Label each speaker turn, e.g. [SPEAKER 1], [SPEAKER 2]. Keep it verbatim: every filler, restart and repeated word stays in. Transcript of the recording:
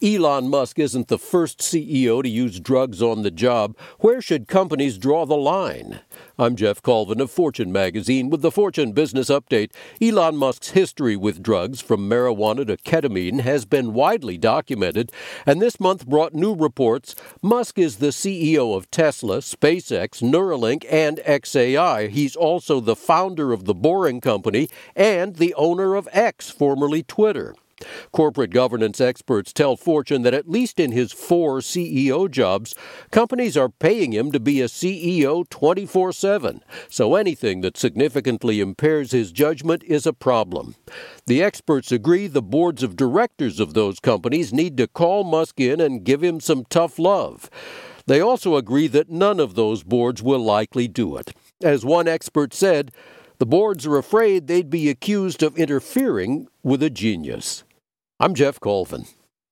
[SPEAKER 1] Elon Musk isn't the first C E O to use drugs on the job. Where should companies draw the line? I'm Jeff Colvin of Fortune magazine with the Fortune Business Update. Elon Musk's history with drugs, from marijuana to ketamine, has been widely documented, and this month brought new reports. Musk is the C E O of Tesla, SpaceX, Neuralink, and X A I. He's also the founder of The Boring Company and the owner of X, formerly Twitter. Corporate governance experts tell Fortune that at least in his four C E O jobs, companies are paying him to be a C E O twenty-four seven, so anything that significantly impairs his judgment is a problem. The experts agree the boards of directors of those companies need to call Musk in and give him some tough love. They also agree that none of those boards will likely do it. As one expert said, the boards are afraid they'd be accused of interfering with a genius. I'm Jeff Colvin.